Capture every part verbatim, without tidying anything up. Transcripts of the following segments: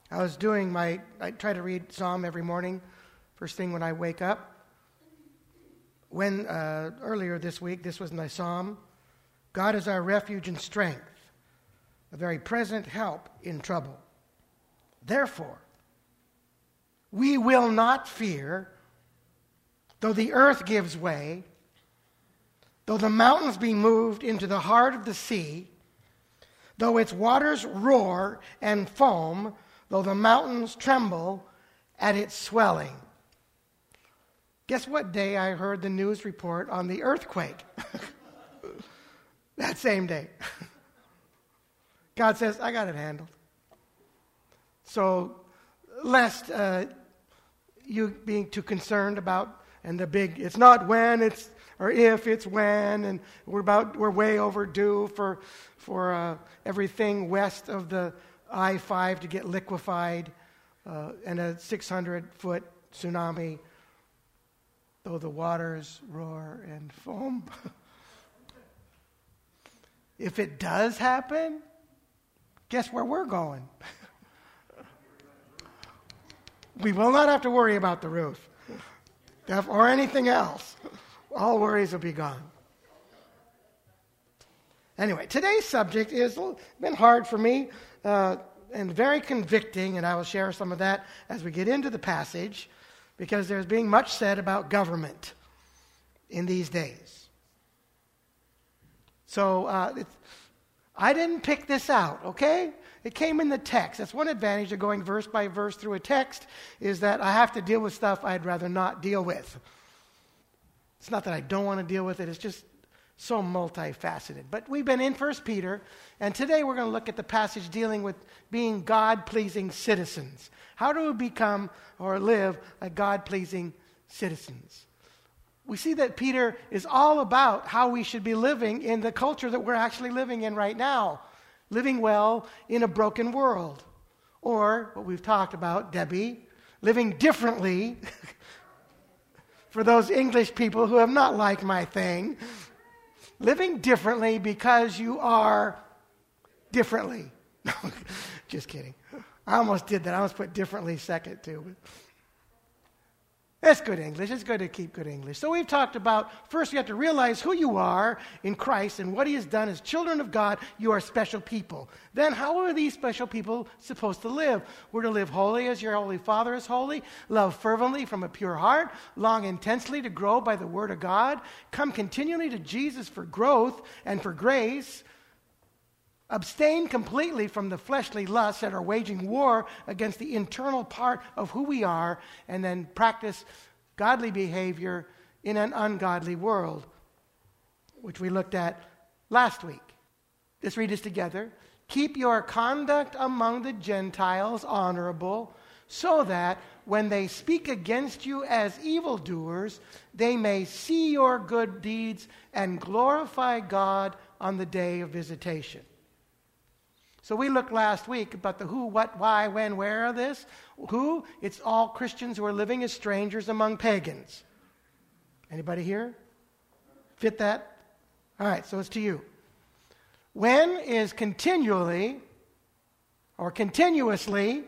I was doing my, I try to read Psalm every morning, first thing when I wake up. When, uh, earlier this week, this was my Psalm. God is our refuge and strength, a very present help in trouble. Therefore, we will not fear, though the earth gives way, though the mountains be moved into the heart of the sea, though its waters roar and foam, though the mountains tremble at its swelling. Guess what day I heard the news report on the earthquake? That same day. God says, I got it handled. So, lest uh, you being too concerned about, and the big, it's not when, it's, or if, it's when, and we're about, we're way overdue for, for uh, everything west of the I five to get liquefied, uh, and a six hundred foot tsunami, though the waters roar and foam. If it does happen, guess where we're going? We will not have to worry about the roof or anything else. All worries will be gone. Anyway, today's subject has been hard for me uh, and very convicting, and I will share some of that as we get into the passage, because there's being much said about government in these days. So uh, it's, I didn't pick this out, okay? It came in the text. That's one advantage of going verse by verse through a text, is that I have to deal with stuff I'd rather not deal with. It's not that I don't want to deal with it. It's just so multifaceted. But we've been in First Peter, and today we're going to look at the passage dealing with being God-pleasing citizens. How do we become or live like God-pleasing citizens? We see that Peter is all about how we should be living in the culture that we're actually living in right now. Living well in a broken world. Or, what we've talked about, Debbie, living differently for those English people who have not liked my thing. Living differently because you are differently. Just kidding. I almost did that. I almost put differently second too. That's good English. It's good to keep good English. So we've talked about, first you have to realize who you are in Christ and what He has done as children of God. You are special people. Then how are these special people supposed to live? We're to live holy as your Holy Father is holy, love fervently from a pure heart, long intensely to grow by the Word of God, come continually to Jesus for growth and for grace, abstain completely from the fleshly lusts that are waging war against the internal part of who we are, and then practice godly behavior in an ungodly world, which we looked at last week. Let's read this together. Keep your conduct among the Gentiles honorable, so that when they speak against you as evildoers, they may see your good deeds and glorify God on the day of visitation. So we looked last week about the who, what, why, when, where of this. Who? It's all Christians who are living as strangers among pagans. Anybody here? Fit that? All right, so it's to you. When is continually or continuously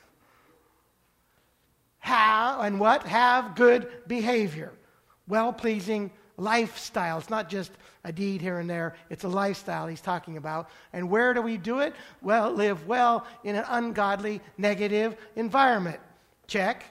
have and what? Have good behavior. Well-pleasing lifestyle. It's not just a deed here and there. It's a lifestyle he's talking about. And where do we do it? Well, live well in an ungodly, negative environment. Check.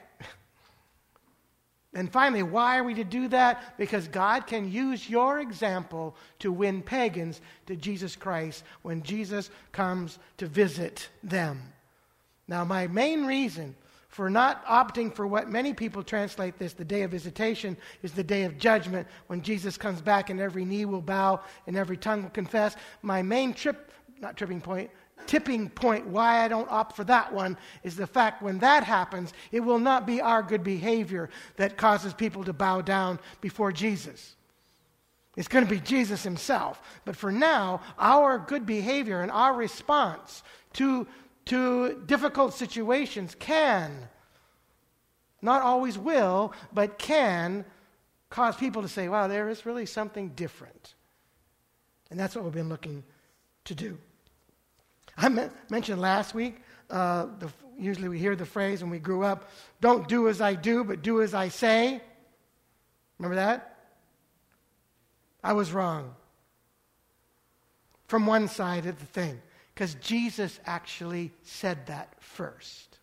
And finally, why are we to do that? Because God can use your example to win pagans to Jesus Christ when Jesus comes to visit them. Now, my main reason for not opting for what many people translate this, the day of visitation, is the day of judgment, when Jesus comes back and every knee will bow and every tongue will confess. My main trip, not tripping point, tipping point why I don't opt for that one is the fact when that happens, it will not be our good behavior that causes people to bow down before Jesus. It's going to be Jesus himself. But for now, our good behavior and our response to to difficult situations can, not always will, but can cause people to say, wow, there is really something different. And that's what we've been looking to do. I me- mentioned last week uh, the, usually we hear the phrase when we grew up, don't do as I do, but do as I say. Remember that? I was wrong. From one side of the thing. Because Jesus actually said that first.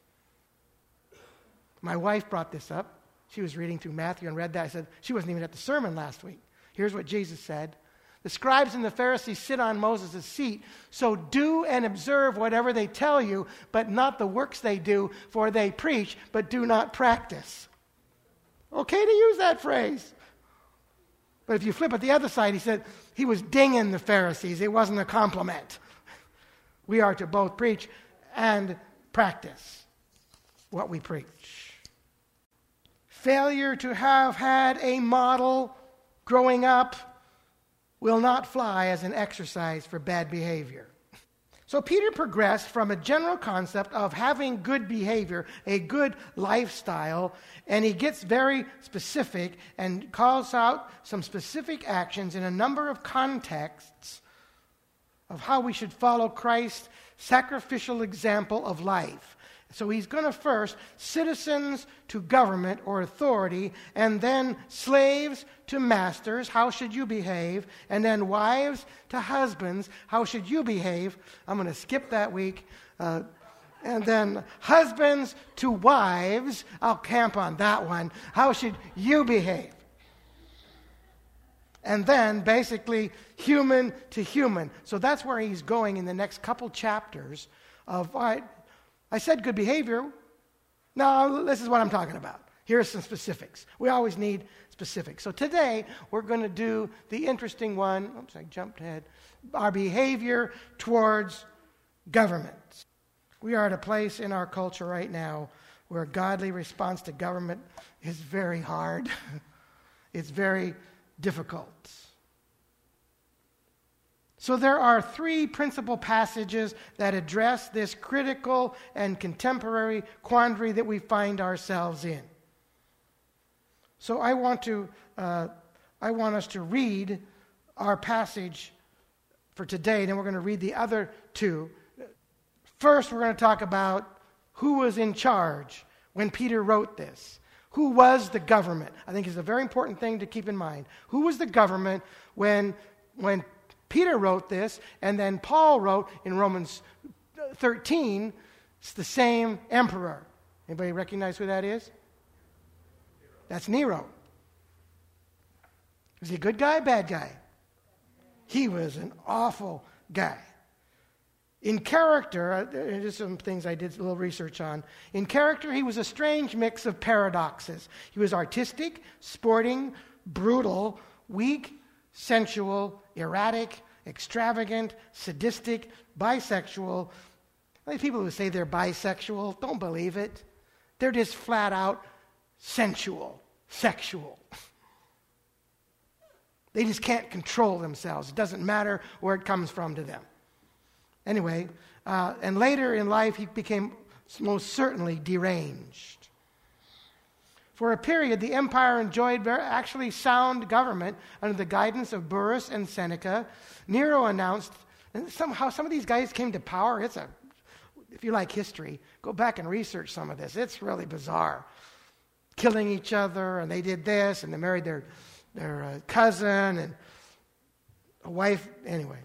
My wife brought this up. She was reading through Matthew and read that. I said, she wasn't even at the sermon last week. Here's what Jesus said. The scribes and the Pharisees sit on Moses' seat, so do and observe whatever they tell you, but not the works they do, for they preach, but do not practice. Okay to use that phrase. But if you flip it the other side, he said he was dinging the Pharisees. It wasn't a compliment. We are to both preach and practice what we preach. Failure to have had a model growing up will not fly as an exercise for bad behavior. So Peter progressed from a general concept of having good behavior, a good lifestyle, and he gets very specific and calls out some specific actions in a number of contexts of how we should follow Christ's sacrificial example of life. So he's going to first, citizens to government or authority, and then slaves to masters, how should you behave? And then wives to husbands, how should you behave? I'm going to skip that week. Uh, and then husbands to wives, I'll camp on that one. How should you behave? And then basically human to human. So that's where he's going in the next couple chapters of, all right, I said good behavior. Now, this is what I'm talking about. Here are some specifics. We always need specifics. So today, we're going to do the interesting one. Oops, I jumped ahead. Our behavior towards government. We are at a place in our culture right now where a godly response to government is very hard. It's very difficult. So there are three principal passages that address this critical and contemporary quandary that we find ourselves in. So I want to, uh, I want us to read our passage for today, and then we're going to read the other two. First, we're going to talk about who was in charge when Peter wrote this. Who was the government? I think it's a very important thing to keep in mind. Who was the government when when Peter wrote this, and then Paul wrote in Romans thirteen, it's the same emperor. Anybody recognize who that is? That's Nero. Was he a good guy, bad guy? He was an awful guy. In character, there's some things I did a little research on. In character, he was a strange mix of paradoxes. He was artistic, sporting, brutal, weak, sensual, erratic, extravagant, sadistic, bisexual. Like people who say they're bisexual, don't believe it. They're just flat out sensual, sexual. They just can't control themselves. It doesn't matter where it comes from to them. Anyway, uh, and later in life, he became most certainly deranged. For a period, the empire enjoyed very actually sound government under the guidance of Burrus and Seneca. Nero announced, and somehow some of these guys came to power. It's a, if you like history, go back and research some of this. It's really bizarre. Killing each other, and they did this, and they married their their uh, cousin and a wife. Anyway.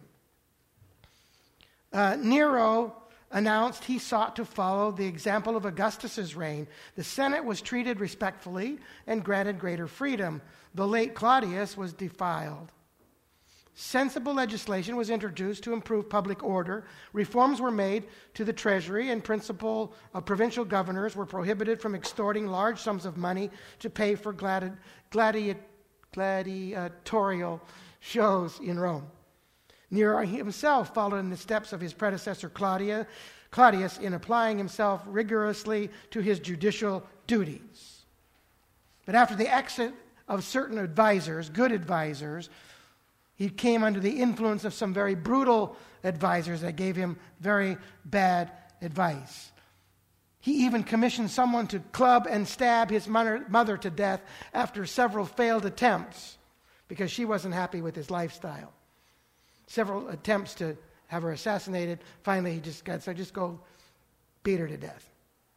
Uh, Nero announced he sought to follow the example of Augustus's reign. The Senate was treated respectfully and granted greater freedom. The late Claudius was defiled. Sensible legislation was introduced to improve public order. Reforms were made to the treasury, and principal uh, provincial governors were prohibited from extorting large sums of money to pay for gladi- gladi- gladiatorial shows in Rome. Nero himself followed in the steps of his predecessor Claudia, Claudius in applying himself rigorously to his judicial duties. But after the exit of certain advisors, good advisors, he came under the influence of some very brutal advisors that gave him very bad advice. He even commissioned someone to club and stab his mother to death after several failed attempts because she wasn't happy with his lifestyle. Several attempts to have her assassinated. Finally, he just got, so just go beat her to death.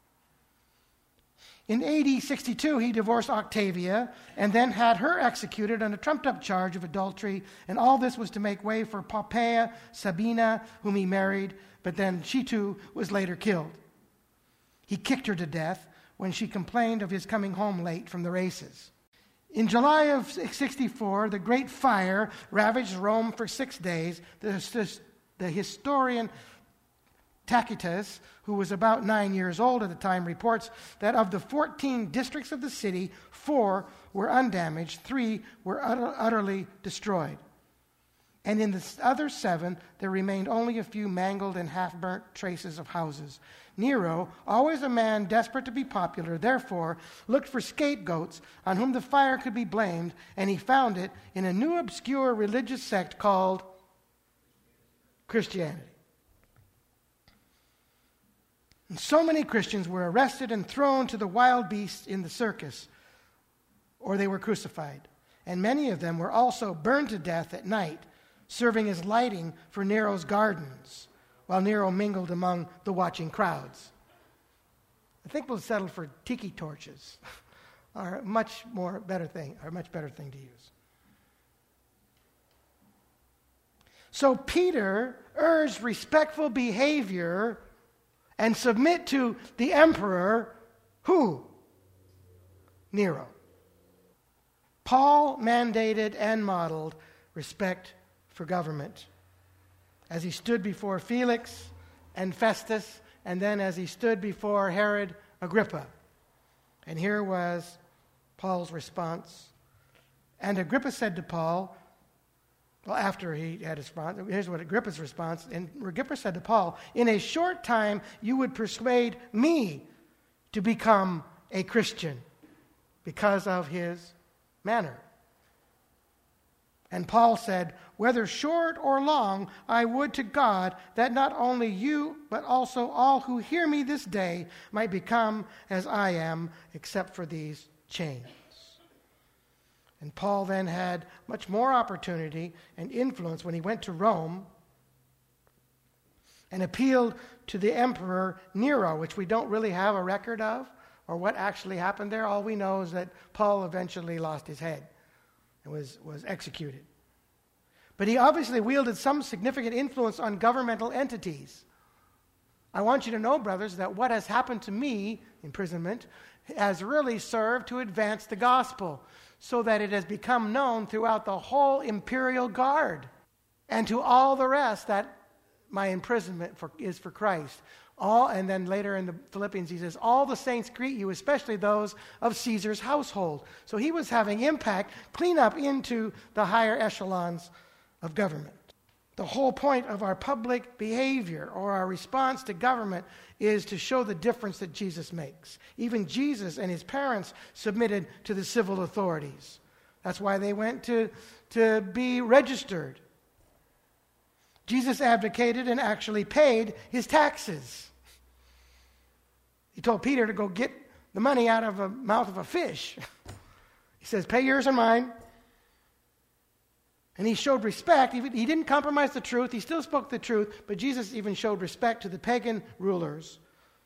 In A D sixty-two, he divorced Octavia and then had her executed on a trumped-up charge of adultery, and all this was to make way for Poppaea Sabina, whom he married, but then she too was later killed. He kicked her to death when she complained of his coming home late from the races. In July of sixty-four, the Great Fire ravaged Rome for six days. The, the historian Tacitus, who was about nine years old at the time, reports that of the fourteen districts of the city, four were undamaged, three were utter, utterly destroyed. And in the other seven, there remained only a few mangled and half-burnt traces of houses. Nero, always a man desperate to be popular, therefore looked for scapegoats on whom the fire could be blamed, and he found it in a new obscure religious sect called Christianity. And so many Christians were arrested and thrown to the wild beasts in the circus, or they were crucified. And many of them were also burned to death at night, serving as lighting for Nero's gardens, while Nero mingled among the watching crowds. I think we'll settle for tiki torches, are a much more better thing, are a much better thing to use. So Peter urged respectful behavior and submit to the emperor, who? Nero. Paul mandated and modeled respect for government as he stood before Felix and Festus, and then as he stood before Herod Agrippa. And here was Paul's response. And Agrippa said to Paul, well, after he had his response, here's what Agrippa's response. And Agrippa said to Paul, in a short time you would persuade me to become a Christian because of his manner. And Paul said, whether short or long, I would to God that not only you, but also all who hear me this day might become as I am, except for these chains. And Paul then had much more opportunity and influence when he went to Rome and appealed to the emperor Nero, which we don't really have a record of, or what actually happened there. All we know is that Paul eventually lost his head and was, was executed. But he obviously wielded some significant influence on governmental entities. I want you to know, brothers, that what has happened to me, imprisonment, has really served to advance the gospel, so that it has become known throughout the whole imperial guard and to all the rest that my imprisonment for, is for Christ. All, and then later in the Philippians he says, all the saints greet you, especially those of Caesar's household. So he was having impact, clean up into the higher echelons of government. The whole point of our public behavior or our response to government is to show the difference that Jesus makes. Even Jesus and his parents submitted to the civil authorities. That's why they went to, to be registered. Jesus advocated and actually paid his taxes. He told Peter to go get the money out of the mouth of a fish. He says, pay yours and mine. And he showed respect. He, he didn't compromise the truth. He still spoke the truth. But Jesus even showed respect to the pagan rulers.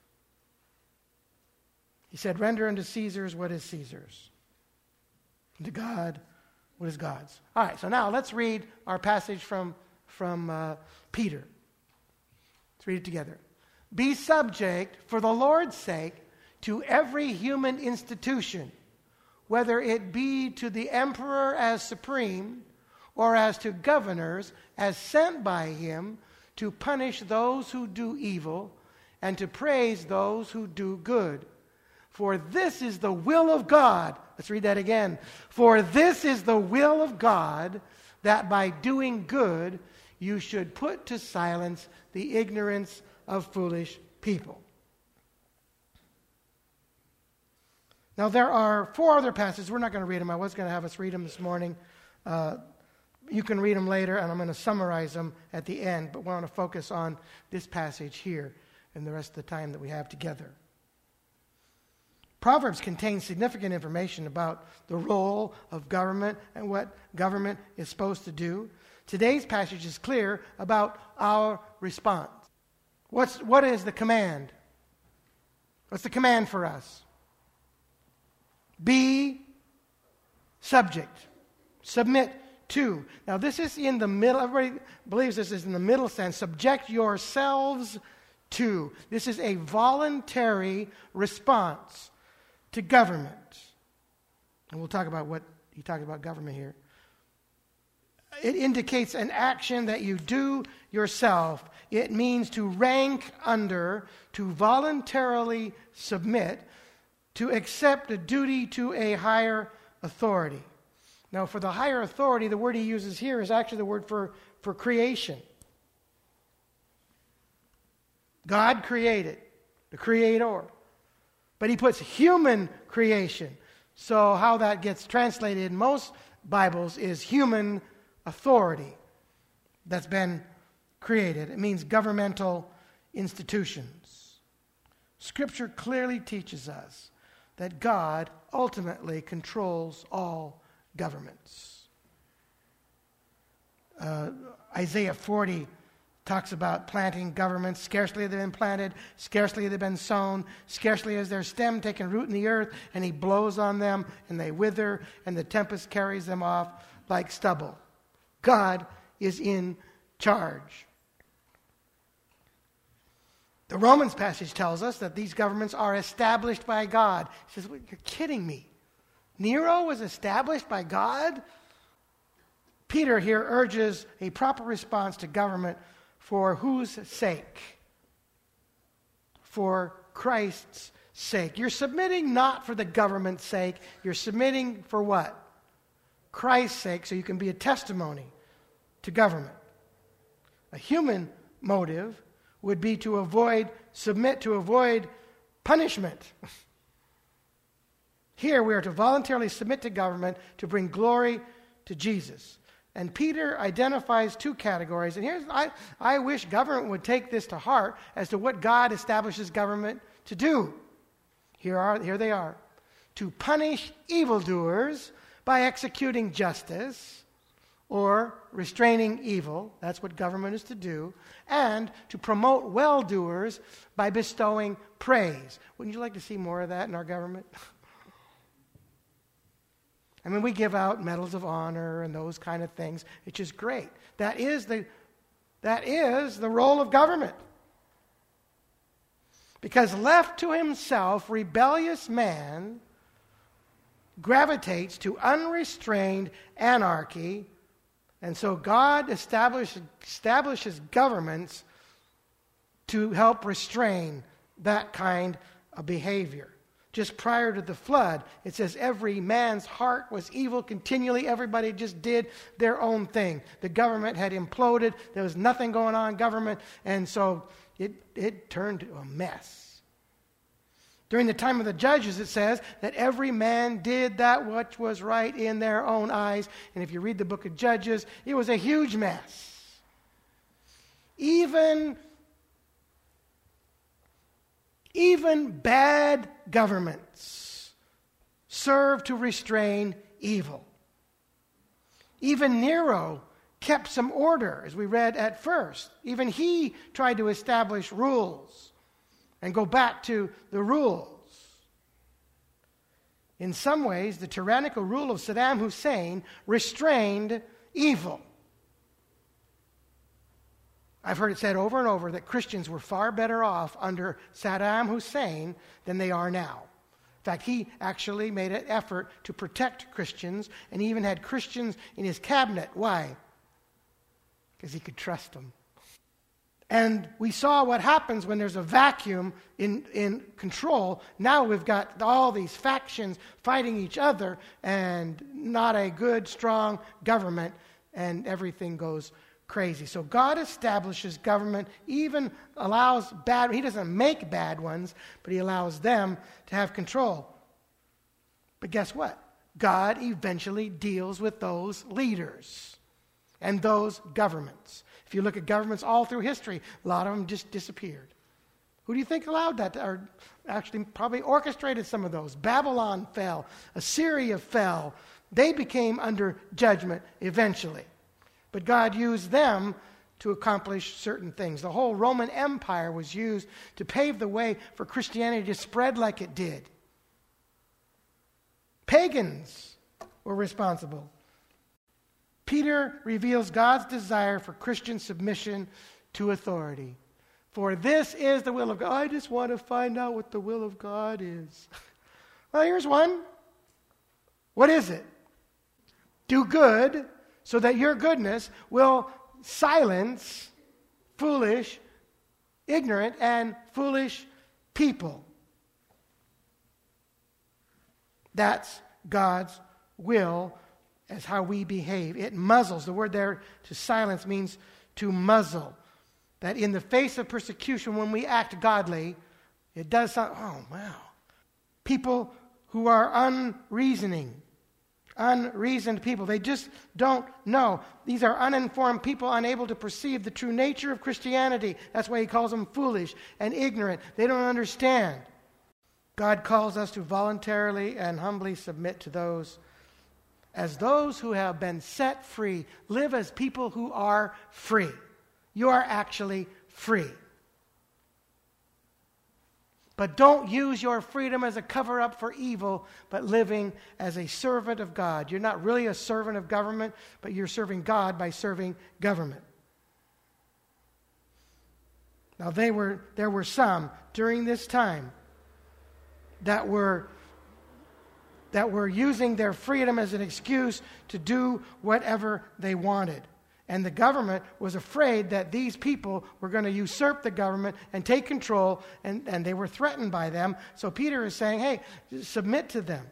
He said, render unto Caesar's what is Caesar's, and to God what is God's. All right, so now let's read our passage from, from uh, Peter. Let's read it together. Be subject, for the Lord's sake, to every human institution, whether it be to the emperor as supreme, or as to governors as sent by him to punish those who do evil and to praise those who do good. For this is the will of God. Let's read that again. For this is the will of God, that by doing good you should put to silence the ignorance of foolish people. Now there are four other passages. We're not going to read them. I was going to have us read them this morning. Uh, You can read them later, and I'm going to summarize them at the end, but we want to focus on this passage here and the rest of the time that we have together. Proverbs contains significant information about the role of government and what government is supposed to do. Today's passage is clear about our response. What's, what is the command? What's the command for us? Be subject. Submit to. Now this is in the middle. Everybody believes this is in the middle sense. Subject yourselves to. This is a voluntary response to government. And we'll talk about what he talked about government here. It indicates an action that you do yourself. It means to rank under, to voluntarily submit, to accept a duty to a higher authority. Now, for the higher authority, the word he uses here is actually the word for, for creation. God created, the creator. But he puts human creation. So how that gets translated in most Bibles is human authority that's been created. It means governmental institutions. Scripture clearly teaches us that God ultimately controls all governments. Uh, Isaiah forty talks about planting governments. Scarcely have they been planted, scarcely have they been sown, scarcely has their stem taken root in the earth, and he blows on them, and they wither, and the tempest carries them off like stubble. God is in charge. The Romans passage tells us that these governments are established by God. He says, well, you're kidding me. Nero was established by God? Peter here urges a proper response to government for whose sake? For Christ's sake. You're submitting not for the government's sake. You're submitting for what? Christ's sake, so you can be a testimony to government. A human motive would be to avoid, submit to avoid punishment. Here we are to voluntarily submit to government to bring glory to Jesus. And Peter identifies two categories. And here's, I, I wish government would take this to heart as to what God establishes government to do. Here are, here they are. To punish evildoers by executing justice or restraining evil. That's what government is to do. And to promote well-doers by bestowing praise. Wouldn't you like to see more of that in our government? I mean, we give out medals of honor and those kind of things, which is great. That is the, that is the role of government. Because left to himself, rebellious man gravitates to unrestrained anarchy, and so God establishes, establishes governments to help restrain that kind of behavior. Just prior to the flood, it says every man's heart was evil continually. Everybody just did their own thing. The government had imploded. There was nothing going on in government, and so it, it turned to a mess. During the time of the judges, it says that every man did that which was right in their own eyes. And if you read the book of Judges, it was a huge mess. Even Even bad governments serve to restrain evil. Even Nero kept some order, as we read at first. Even he tried to establish rules and go back to the rules. In some ways, the tyrannical rule of Saddam Hussein restrained evil. I've heard it said over and over that Christians were far better off under Saddam Hussein than they are now. In fact, he actually made an effort to protect Christians, and he even had Christians in his cabinet. Why? Because he could trust them. And we saw what happens when there's a vacuum in, in control. Now we've got all these factions fighting each other and not a good, strong government, and everything goes crazy. So God establishes government, even allows bad, he doesn't make bad ones, but he allows them to have control. But guess what? God eventually deals with those leaders and those governments. If you look at governments all through history, a lot of them just disappeared. Who do you think allowed that, to, or actually probably orchestrated some of those? Babylon fell. Assyria fell. They became under judgment eventually. But God used them to accomplish certain things. The whole Roman Empire was used to pave the way for Christianity to spread like it did. Pagans were responsible. Peter reveals God's desire for Christian submission to authority. For this is the will of God. I just want to find out what the will of God is. Well, here's one. What is it? Do good so that your goodness will silence foolish, ignorant, and foolish people. That's God's will as how we behave. It muzzles. The word there to silence means to muzzle. That in the face of persecution, when we act godly, it does something. Oh, wow. People who are unreasoning, unreasoned people, they just don't know. These are uninformed people, unable to perceive the true nature of Christianity. That's why he calls them foolish and ignorant. They don't understand. God calls us to voluntarily and humbly submit to those as those who have been set free. Live as people who are free. You are actually free. But don't use your freedom as a cover-up for evil, but living as a servant of God. You're not really a servant of government, but you're serving God by serving government. Now, they were there were some during this time that were that were using their freedom as an excuse to do whatever they wanted. And the government was afraid that these people were going to usurp the government and take control, and, and they were threatened by them. So Peter is saying, hey, submit to them.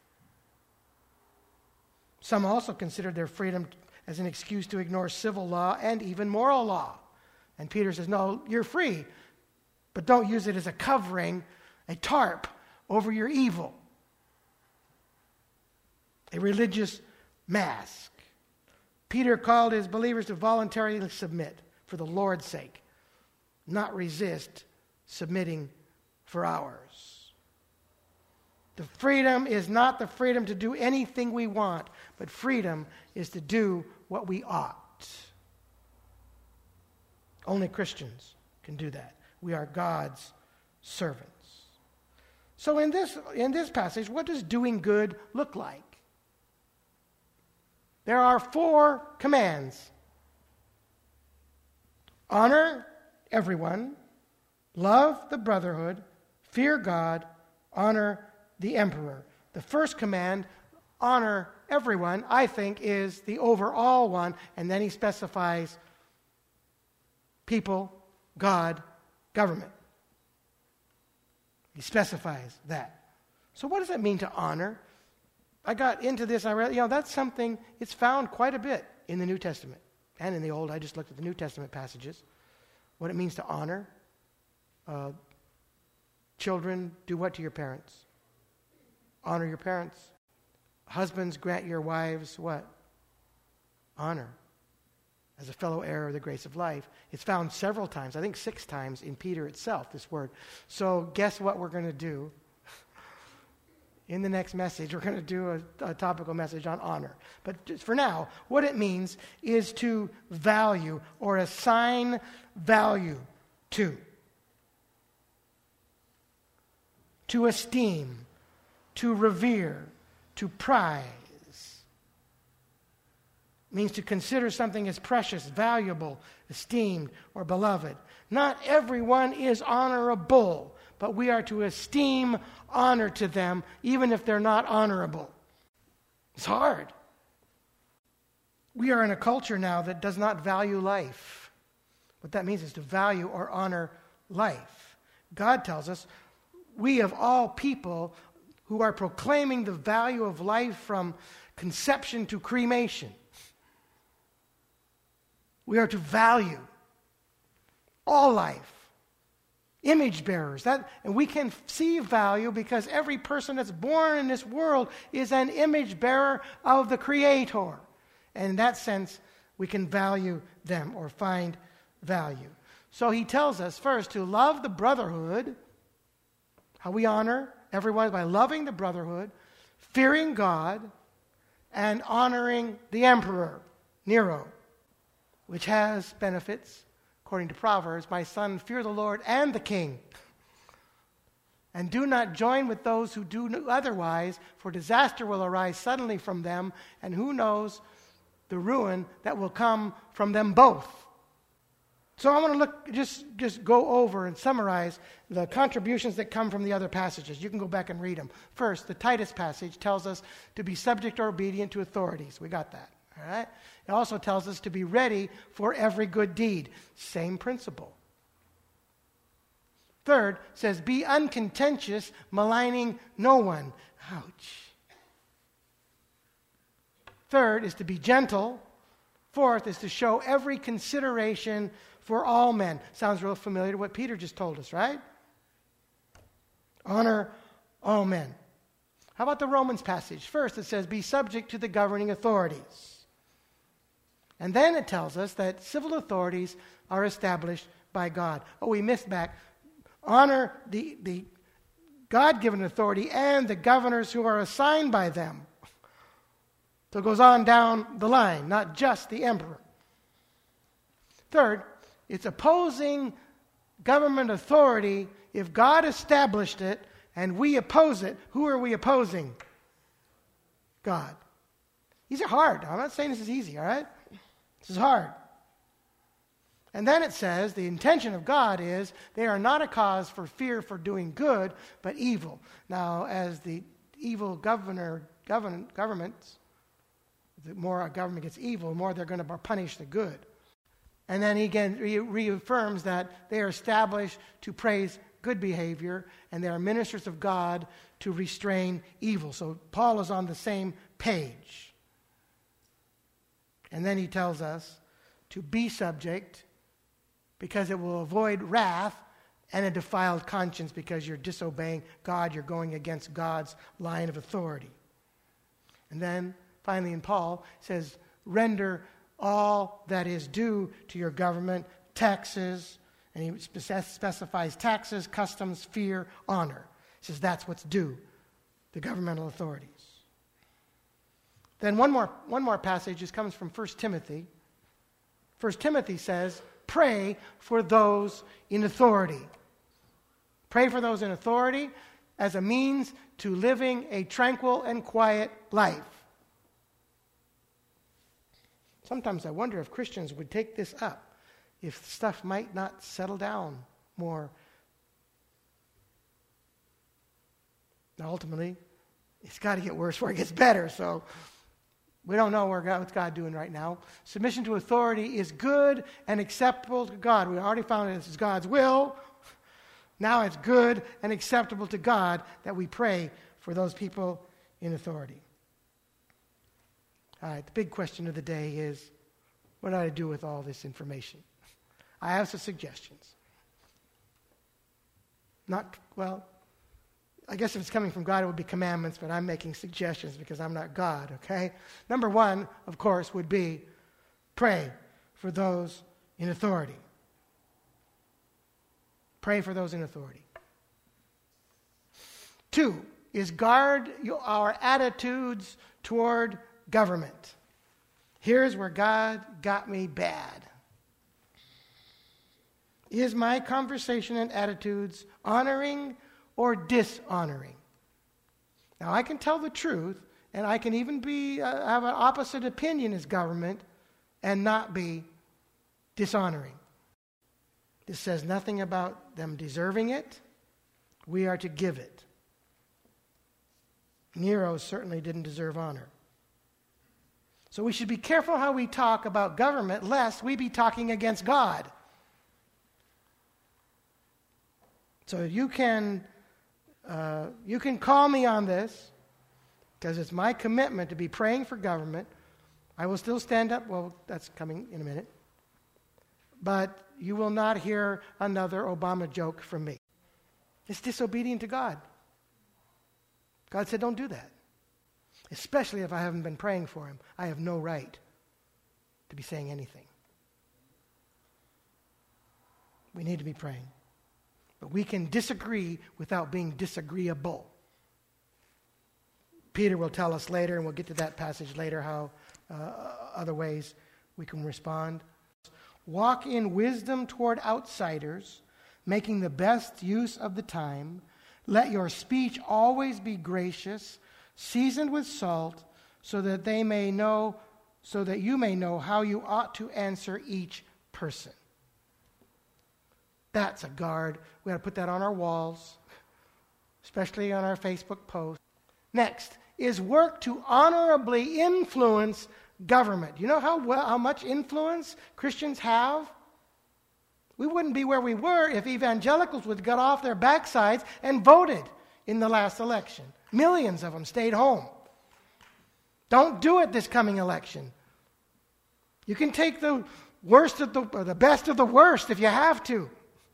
Some also considered their freedom as an excuse to ignore civil law and even moral law. And Peter says, no, you're free, but don't use it as a covering, a tarp over your evil, a religious mask. Peter called his believers to voluntarily submit for the Lord's sake, not resist submitting for ours. The freedom is not the freedom to do anything we want, but freedom is to do what we ought. Only Christians can do that. We are God's servants. So in this, in this passage, what does doing good look like? There are four commands. Honor everyone, love the brotherhood, fear God, honor the emperor. The first command, honor everyone, I think is the overall one, and then he specifies people, God, government. He specifies that. So what does it mean to honor? I got into this, I read, you know, that's something, it's found quite a bit in the New Testament and in the Old. I just looked at the New Testament passages. What it means to honor. Uh, children, do what to your parents? Honor your parents. Husbands, grant your wives what? Honor. As a fellow heir of the grace of life. It's found several times, I think six times in Peter itself, this word. So guess what we're going to do? In the next message, we're going to do a, a topical message on honor. But just for now, what it means is to value or assign value to. To esteem, to revere, to prize. It means to consider something as precious, valuable, esteemed, or beloved. Not everyone is honorable, but we are to esteem honor to them, even if they're not honorable. It's hard. We are in a culture now that does not value life. What that means is to value or honor life. God tells us, we of all people who are proclaiming the value of life from conception to cremation, we are to value all life. Image bearers. That, and we can see value because every person that's born in this world is an image bearer of the Creator. And in that sense, we can value them or find value. So he tells us first to love the brotherhood. How we honor everyone by loving the brotherhood, fearing God, and honoring the emperor, Nero. which has benefits. According to Proverbs, my son, fear the Lord and the king. And do not join with those who do otherwise, for disaster will arise suddenly from them, and who knows the ruin that will come from them both. So I want to look, just, just go over and summarize the contributions that come from the other passages. You can go back and read them. First, the Titus passage tells us to be subject or obedient to authorities. We got that. All right? It also tells us to be ready for every good deed. Same principle. Third, says be uncontentious, maligning no one. Ouch. Third is to be gentle. Fourth is to show every consideration for all men. Sounds real familiar to what Peter just told us, right? Honor all men. How about the Romans passage? First, it says be subject to the governing authorities. And then it tells us that civil authorities are established by God. Oh, we missed back. Honor the, the God-given authority and the governors who are assigned by them. So it goes on down the line, not just the emperor. Third, it's opposing government authority if God established it and we oppose it. Who are we opposing? God. These are hard. I'm not saying this is easy, all right? This is hard. And then it says the intention of God is they are not a cause for fear for doing good, but evil. Now, as the evil governor, govern, governments, the more a government gets evil, the more they're going to punish the good. And then he again re- reaffirms that they are established to praise good behavior, and they are ministers of God to restrain evil. So Paul is on the same page. And then he tells us to be subject because it will avoid wrath and a defiled conscience because you're disobeying God, you're going against God's line of authority. And then finally in Paul says, render all that is due to your government, taxes, and he specifies taxes, customs, fear, honor. He says that's what's due to governmental authorities. Then one more, one more passage, this comes from First Timothy. First Timothy says, pray for those in authority. Pray for those in authority as a means to living a tranquil and quiet life. Sometimes I wonder if Christians would take this up, if stuff might not settle down more. Now, ultimately, it's got to get worse before it gets better, so we don't know where God, what's God doing right now. Submission to authority is good and acceptable to God. We already found this is God's will. Now it's good and acceptable to God that we pray for those people in authority. All right, the big question of the day is, what do I do with all this information? I have some suggestions. Not, well, I guess if it's coming from God, it would be commandments, but I'm making suggestions because I'm not God, okay? Number one, of course, would be pray for those in authority. Pray for those in authority. Two is guard our attitudes toward government. Here's where God got me bad. Is my conversation and attitudes honoring or dishonoring? Now, I can tell the truth, and I can even be uh, have an opposite opinion as government and not be dishonoring. This says nothing about them deserving it. We are to give it. Nero certainly didn't deserve honor. So we should be careful how we talk about government, lest we be talking against God. So you can uh, you can call me on this, because it's my commitment to be praying for government. I will still stand up. Well, that's coming in a minute. But you will not hear another Obama joke from me. It's disobedient to God. God said, don't do that. Especially if I haven't been praying for him. I have no right to be saying anything. We need to be praying. But we can disagree without being disagreeable. Peter will tell us later, and we'll get to that passage later, how uh, other ways we can respond. Walk in wisdom toward outsiders, making the best use of the time. Let your speech always be gracious, seasoned with salt, so that they may know, so that you may know how you ought to answer each person. That's a guard. We got to put that on our walls, especially on our Facebook posts. Next is work to honorably influence government. You know how well, how much influence Christians have? We wouldn't be where we were if evangelicals would got off their backsides and voted in the last election. Millions of them stayed home. Don't do it this coming election. You can take the worst of the, or the best of the worst if you have to.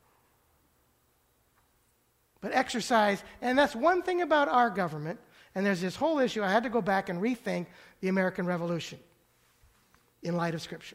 But exercise, and that's one thing about our government, and there's this whole issue. I had to go back and rethink the American Revolution in light of Scripture.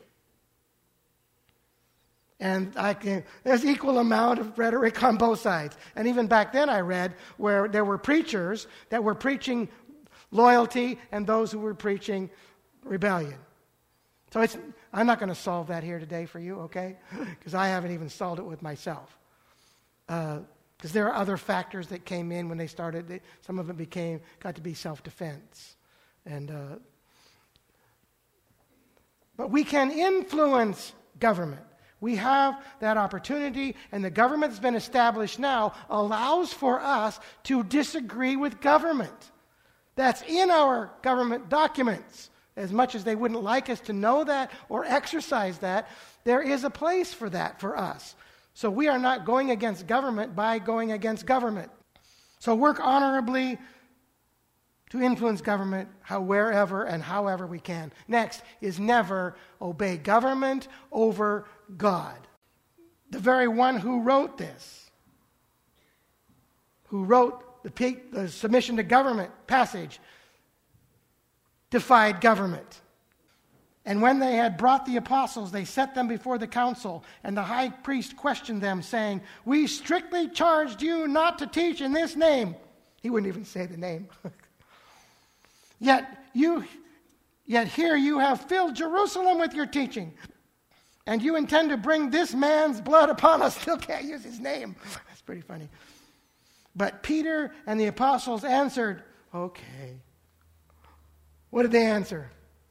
And I can, there's equal amount of rhetoric on both sides. And even back then I read where there were preachers that were preaching loyalty and those who were preaching rebellion. So it's, I'm not going to solve that here today for you, okay? Because I haven't even solved it with myself. Because uh, there are other factors that came in when they started. They, some of it became, got to be self-defense. And, uh, but we can influence government. We have that opportunity, and the government that's been established now allows for us to disagree with government. That's in our government documents. As much as they wouldn't like us to know that or exercise that, there is a place for that for us. So we are not going against government by going against government. So work honorably to influence government how, wherever and however we can. Next is never obey government over God. The very one who wrote this, who wrote the, the submission to government passage, defied government. And when they had brought the apostles, they set them before the council, and the high priest questioned them, saying, "We strictly charged you not to teach in this name." He wouldn't even say the name. Yet you, yet here you have filled Jerusalem with your teaching, and you intend to bring this man's blood upon us. Still can't use his name. That's pretty funny. But Peter and the apostles answered, okay. What did they answer?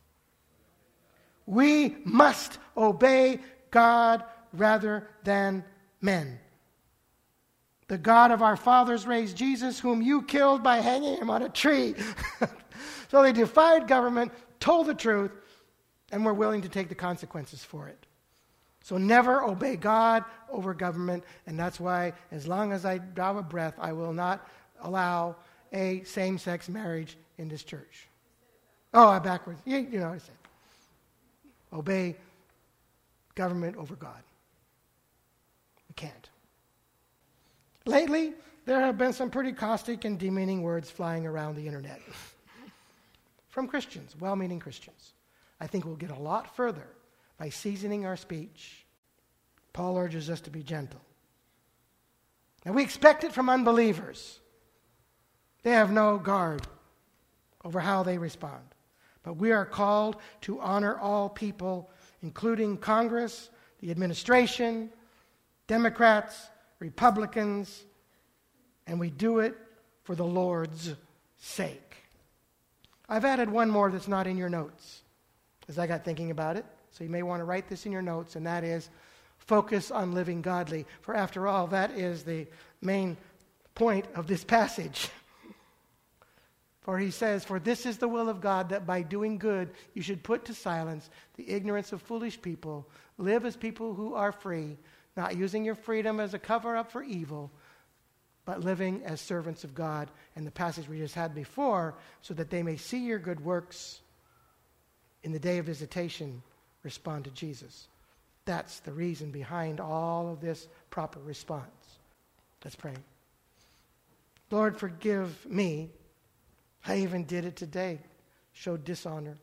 We must obey God rather than men. The God of our fathers raised Jesus, whom you killed by hanging him on a tree. So they defied government, told the truth, and were willing to take the consequences for it. So never obey God over government, and that's why as long as I draw a breath, I will not allow a same-sex marriage in this church. Oh, I'm backwards. You, you know what I said. Obey government over God. We can't. Lately, there have been some pretty caustic and demeaning words flying around the internet from Christians, well-meaning Christians. I think we'll get a lot further by seasoning our speech. Paul urges us to be gentle. Now, we expect it from unbelievers. They have no guard over how they respond. But we are called to honor all people, including Congress, the administration, Democrats, Republicans, and we do it for the Lord's sake. I've added one more that's not in your notes as I got thinking about it. So you may want to write this in your notes, and that is focus on living godly. For after all, that is the main point of this passage. For he says, "For this is the will of God, that by doing good you should put to silence the ignorance of foolish people. Live as people who are free, not using your freedom as a cover-up for evil, but living as servants of God." And the passage we just had before, so that they may see your good works in the day of visitation, respond to Jesus. That's the reason behind all of this proper response. Let's pray. Lord, forgive me. I even did it today. Showed dishonor.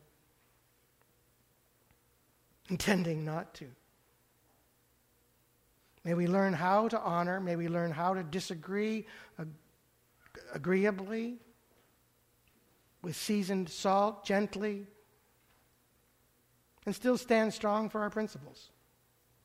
Intending not to. May we learn how to honor. May we learn how to disagree ag- agreeably, with seasoned salt, gently, and still stand strong for our principles.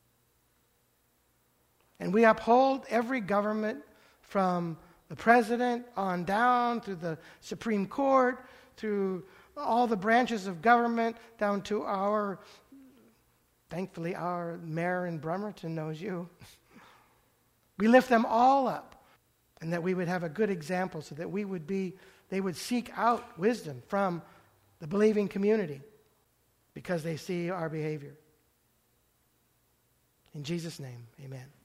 And we uphold every government from the president on down through the Supreme Court, through all the branches of government, down to our, thankfully, our mayor in Bremerton knows you. We lift them all up, and that we would have a good example so that we would be, they would seek out wisdom from the believing community because they see our behavior. In Jesus' name, amen.